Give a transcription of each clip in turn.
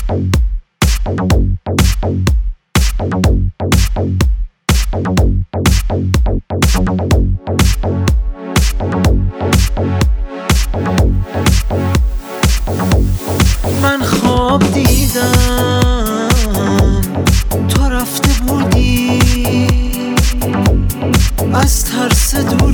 من خواب دیدم تو رفته بودی، از ترس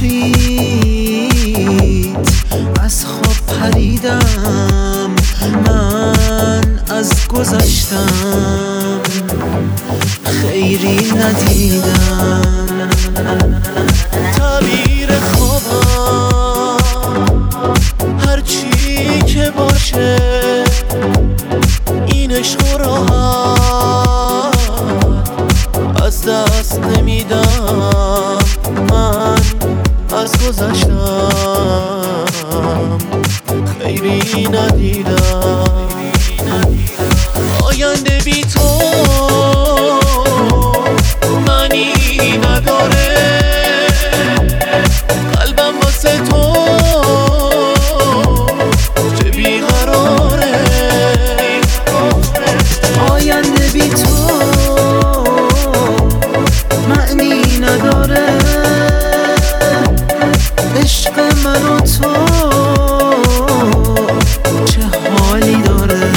دوریت از خواب پریدم. من از گذشتم خیری ندیدم. تعبیر خوابم هرچی که باشه، این عشق و راحت از دست نمیدم. من از گذشتم خیری ندیدم. آینده بی تو معنی نداره، قلبم واسه تو چه بیقراره. آینده بی تو معنی نداره، عشق من و تو چه حالی داره.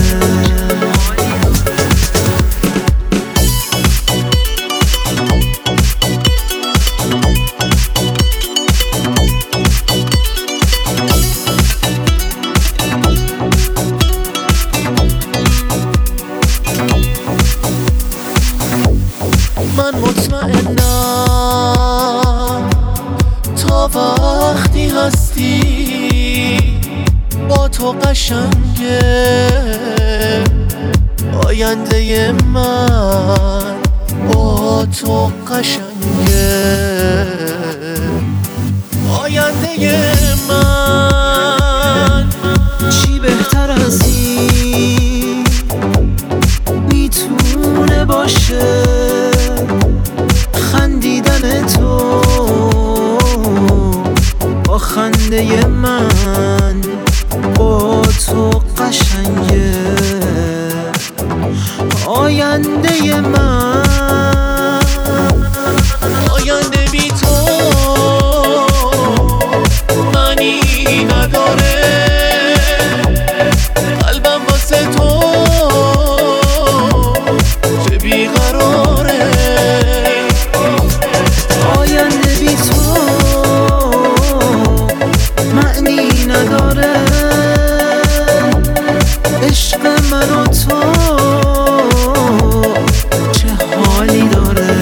من مطمئنم تا وقتی هستی با تو قشنگه. آینده من با تو قشنگه. آینده من چی بهتر از این میتونه باشه؟ خندیدن تو با خنده من با تو قشنگه. آینده من آینده بی تو معنی نداره، قلبم واسه تو چه بیقراره. آینده بی تو معنی نداره، عشق من و تو چه حالی داره.